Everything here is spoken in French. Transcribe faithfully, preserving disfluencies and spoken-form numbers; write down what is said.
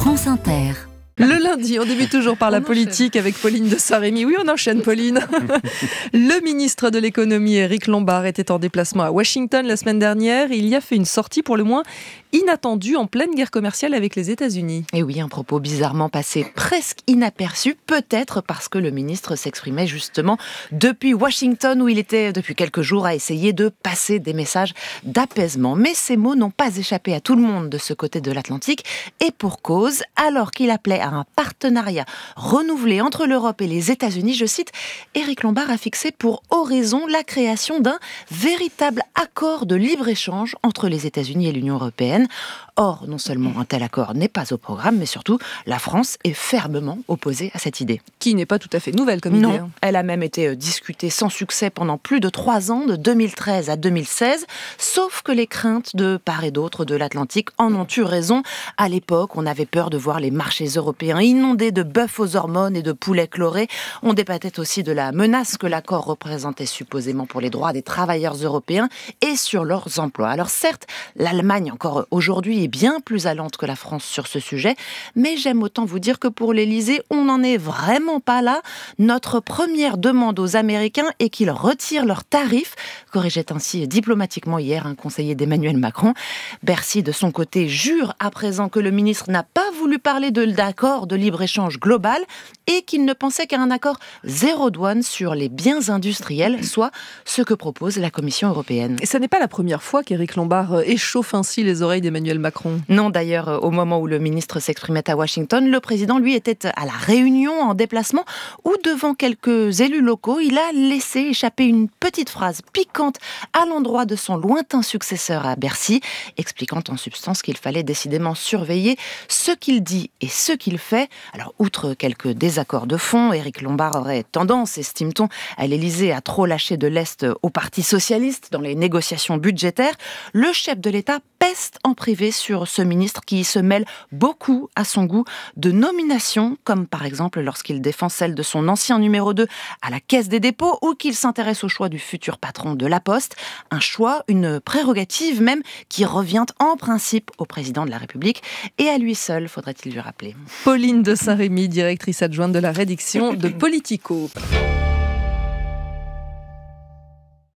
France Inter. Le lundi, on débute toujours par la politique avec Pauline de Saint-Rémy. Oui, on enchaîne, Pauline. Le ministre de l'économie, Éric Lombard, était en déplacement à Washington la semaine dernière. Il y a fait une sortie pour le moins inattendue en pleine guerre commerciale avec les États-Unis. Et oui, un propos bizarrement passé presque inaperçu, peut-être parce que le ministre s'exprimait justement depuis Washington, où il était depuis quelques jours à essayer de passer des messages d'apaisement. Mais ces mots n'ont pas échappé à tout le monde de ce côté de l'Atlantique, et pour cause, alors qu'il appelait à un partenariat renouvelé entre l'Europe et les États-Unis, je cite, Éric Lombard a fixé pour horizon la création d'un véritable accord de libre-échange entre les États-Unis et l'Union européenne. Or, non seulement un tel accord n'est pas au programme, mais surtout, la France est fermement opposée à cette idée. Qui n'est pas tout à fait nouvelle comme non, idée. Non, elle a même été discutée sans succès pendant plus de trois ans, de deux mille treize à deux mille seize, sauf que les craintes de part et d'autre de l'Atlantique en ont eu raison. À l'époque, on avait peur de voir les marchés européens inondés de bœufs aux hormones et de poulets chlorés. On débattait aussi de la menace que l'accord représentait supposément pour les droits des travailleurs européens et sur leurs emplois. Alors certes, l'Allemagne encore aujourd'hui est bien plus allante que la France sur ce sujet, mais j'aime autant vous dire que pour l'Élysée, on n'en est vraiment pas là. Notre première demande aux Américains est qu'ils retirent leurs tarifs, corrigeait ainsi diplomatiquement hier un conseiller d'Emmanuel Macron. Bercy, de son côté, jure à présent que le ministre n'a pas voulu parler de d'accord de libre-échange global et qu'il ne pensait qu'à un accord zéro douane sur les biens industriels, soit ce que propose la Commission européenne. Et ce n'est pas la première fois qu'Éric Lombard échauffe ainsi les oreilles d'Emmanuel Macron. Non, d'ailleurs, au moment où le ministre s'exprimait à Washington, le président, lui, était à la Réunion en déplacement où, devant quelques élus locaux, il a laissé échapper une petite phrase piquante à l'endroit de son lointain successeur à Bercy, expliquant en substance qu'il fallait décidément surveiller ce qu'il dit et ce qu'il fait. Alors, outre quelques désaccords de fond, Éric Lombard aurait tendance, estime-t-on, à l'Élysée à trop lâcher de l'Est au Parti socialiste dans les négociations budgétaires. Le chef de l'État peste en privé sur ce ministre qui se mêle beaucoup, à son goût, de nominations, comme par exemple lorsqu'il défend celle de son ancien numéro deux à la Caisse des dépôts ou qu'il s'intéresse au choix du futur patron de La Poste. Un choix, une prérogative même, qui revient en principe au président de la République et à lui seul, faudrait-il lui rappeler. Pauline de Saint-Rémy, directrice adjointe de la rédaction de Politico.